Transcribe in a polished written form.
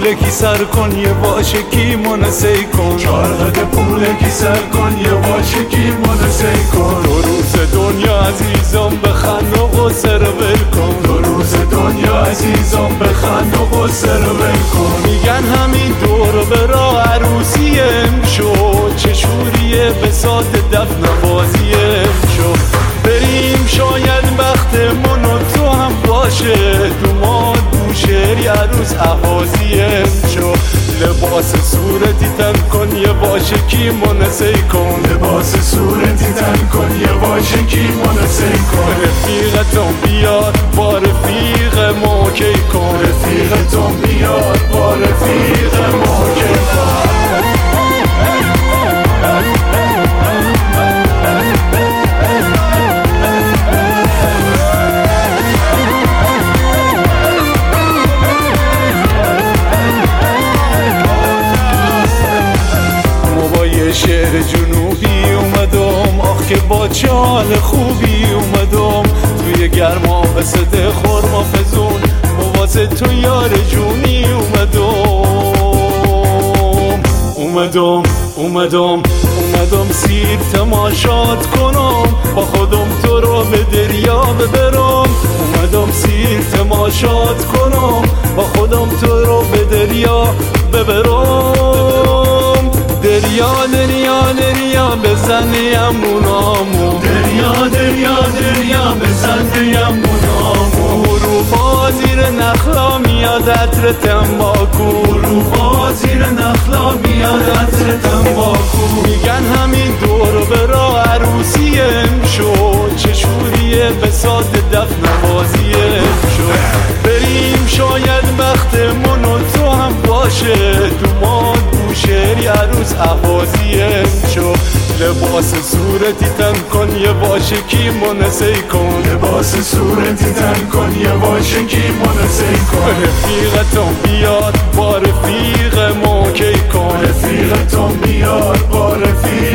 پولکی سر کن یه باشه کی منسی کن 4 قد پولکی سر کن یه باشه کی منسی کن 2 روز دنیا عزیزم بخند و غصه رو ول کن 2 روز دنیا عزیزم بخند و غصه رو ول کن میگن همین دور برا عروسیم شد چه شوریه به ساعت دفن بازیم شد بریم شاید بختمون و تو هم باشه دوماد بوشهری عروس احوازیم شد لباس صورتی تن کن یه باشه کی منسی کن لباس صورتی تن کن یه باشه کی منسی کن رفیقتون بیاد با رفیق ما کی کن رفیقتون بیاد با رفیق ما کی کن شهر جنوبی اومدم آخ که با چال خوبی اومدم توی گرما به صد خورما فزون واسه تو یار جونی اومدم سیر تماشات کنم با خودم تو رو به دریا ببرم اومدم سیر تماشات کنم با خودم تو رو به دریا ببرم دریا دریا دریا بزن یمونامو دریا دریا دریا بزن یمونامو روبا زیر نخلا میاد عطر تنباکو روبا زیر نخلا میاد عطر تنباکو میگن همین دور برا عروسیم شد چه شوریه به ساعت دفن بازیم شد بریم شاید بختمون و تو هم باشه دوماد بوشهری عروس احوازیم شد لباس صورتی تن کن یه باشه کی منسی کن لباس صورتی تن کن یه باشه کی منسی کن رفیقتون بیاد با رفیق ما کی کن رفیقتون بیاد با رفیق